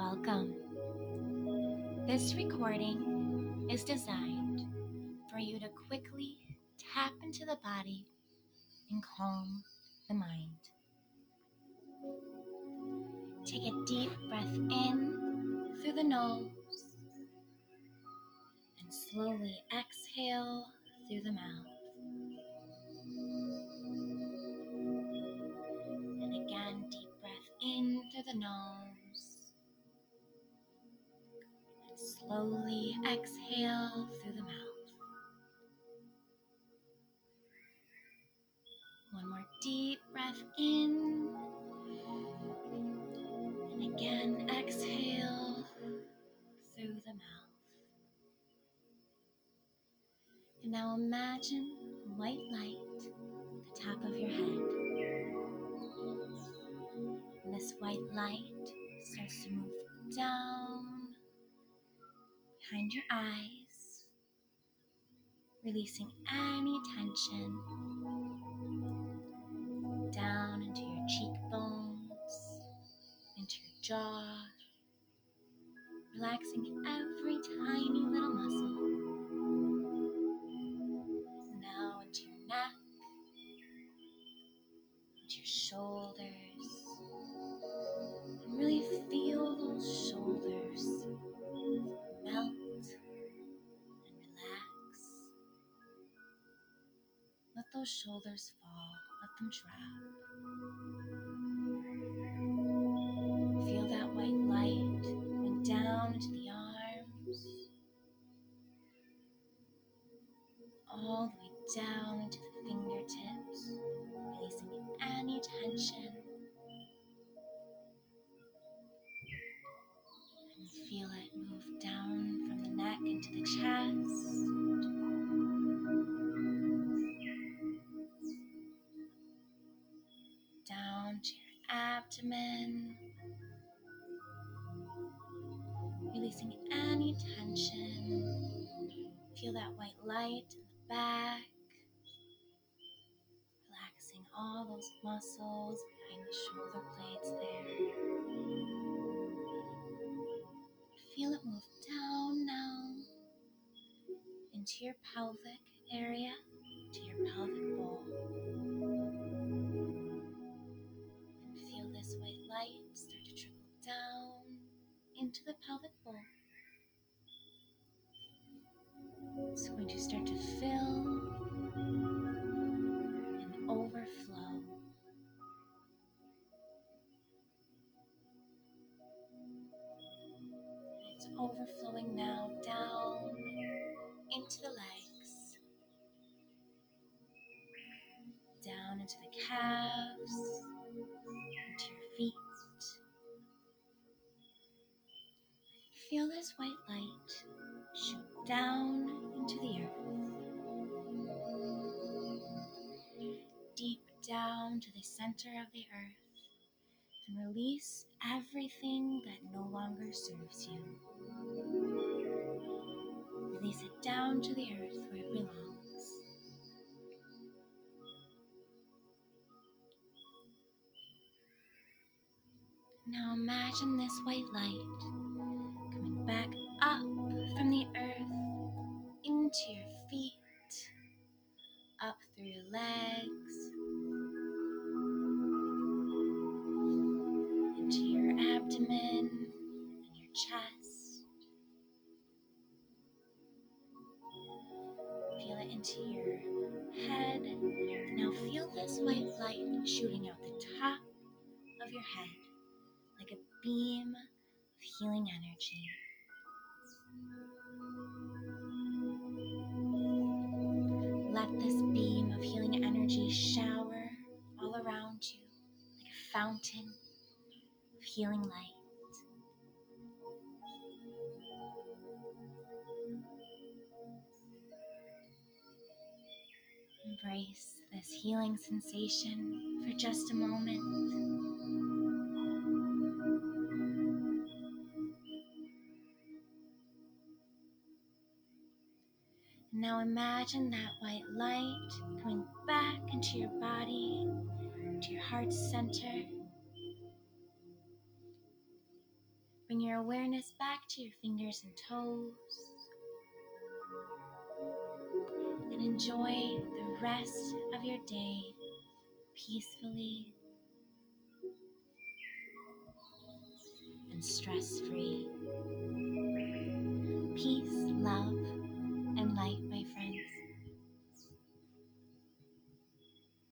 Welcome. This recording is designed for you to quickly tap into the body and calm the mind. Take a deep breath in through the nose and slowly exhale through the mouth. And again, deep breath in through the nose and slowly exhale through the mouth. One more deep breath in, and again exhale through the mouth. And now imagine white light at the top of your head. And this white light starts to move down behind your eyes, releasing any tension down into your cheekbones, into your jaw, relaxing every tiny little muscle. Now into your neck, into your shoulders, and really feel those shoulders melt and relax. Let those shoulders fall, let them drop. Feel that white light going down into the arms, all the way down into the fingertips, releasing any tension. And feel it move down from the neck into the chest, down to your abdomen, releasing any tension. Feel that white light in the back, relaxing all those muscles behind the shoulder blades there. Feel it move down now into your pelvic area, to your pelvic bowl. And feel this white light start to trickle down into the pelvic bowl. It's going to start to fill and overflow. It's overflowing now down into the legs, down into the calves, into your feet. Feel this white light shoot down into the earth, deep down to the center of the earth, and release everything that no longer serves you. Release it down to the earth where it belongs. Now imagine this white light coming back up from the earth into your feet, up through your legs, into your abdomen and your chest. Feel it into your head. Now feel this white light shooting out the top of your head like a beam of healing energy. Let this beam of healing energy shower all around you like a fountain of healing light. Embrace this healing sensation for just a moment. Now imagine that white light coming back into your body, to your heart center, Bring your awareness back to your fingers and toes and enjoy the rest of your day peacefully and stress-free. Peace, love,